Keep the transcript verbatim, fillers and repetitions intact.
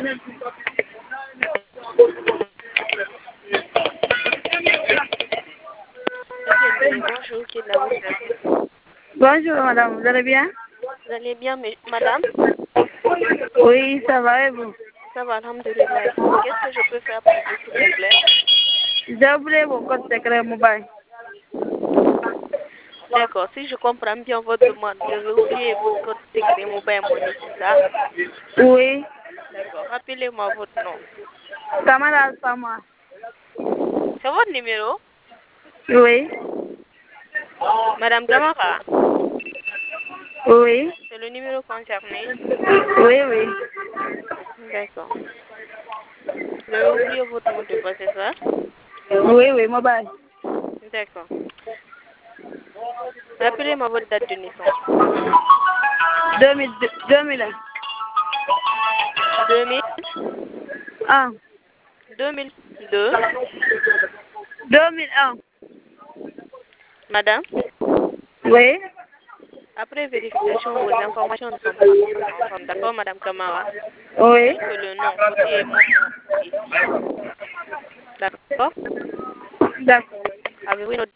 Bonjour, qui est là, votre service? Bonjour madame, vous allez bien? Vous allez bien, mais, madame? Oui, ça va et vous? Ça va, alhamdoulilah. Qu'est-ce que je peux faire pour vous, s'il vous plaît? Je voulais vos codes secrets mobile. D'accord, si je comprends bien votre demande, vous avez oublié votre code secret mobile money, c'est ça? Oui. D'accord, rappelez-moi votre nom. Kamara Alfama. C'est votre numéro? Oui. Madame Gamara? Oui. C'est le numéro concerné? Oui, oui. D'accord. Vous avez oublié votre mot de passe, c'est ça? Oui, oui, mobile. D'accord. Rappelez-moi votre date de naissance. deux mille, deux mille un. deux mille? un. deux mille deux? deux mille un. Madame? Oui. Après vérification, vos informations ne sont pas mises ensemble. D'accord, Madame Kamara? Oui. Que le nom, côté Momo ici. D'accord? D'accord. Avez-vous une autre